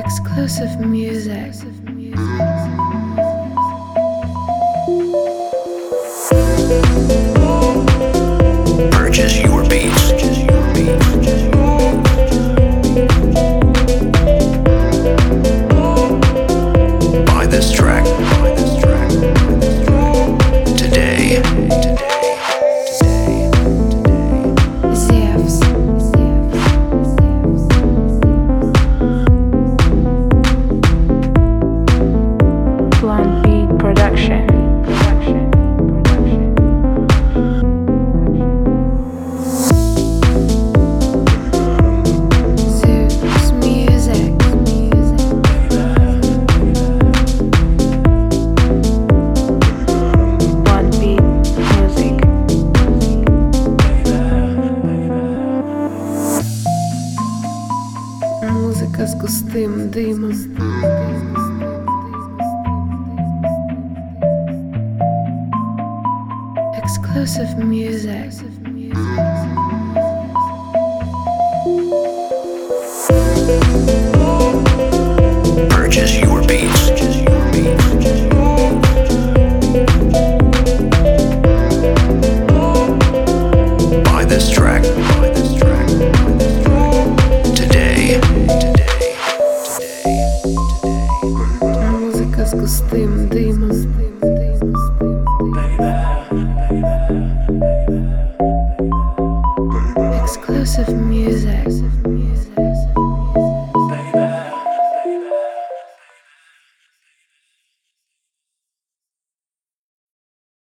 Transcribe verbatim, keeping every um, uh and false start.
Exclusive music. Purchase your beats. Buy this track. Today. Zeus. Blonde Beat Production. Production. Production. Zeus music. Blonde Beat music. Музика з густим димом. Exclusive music. Purchase your beats. Buy this track.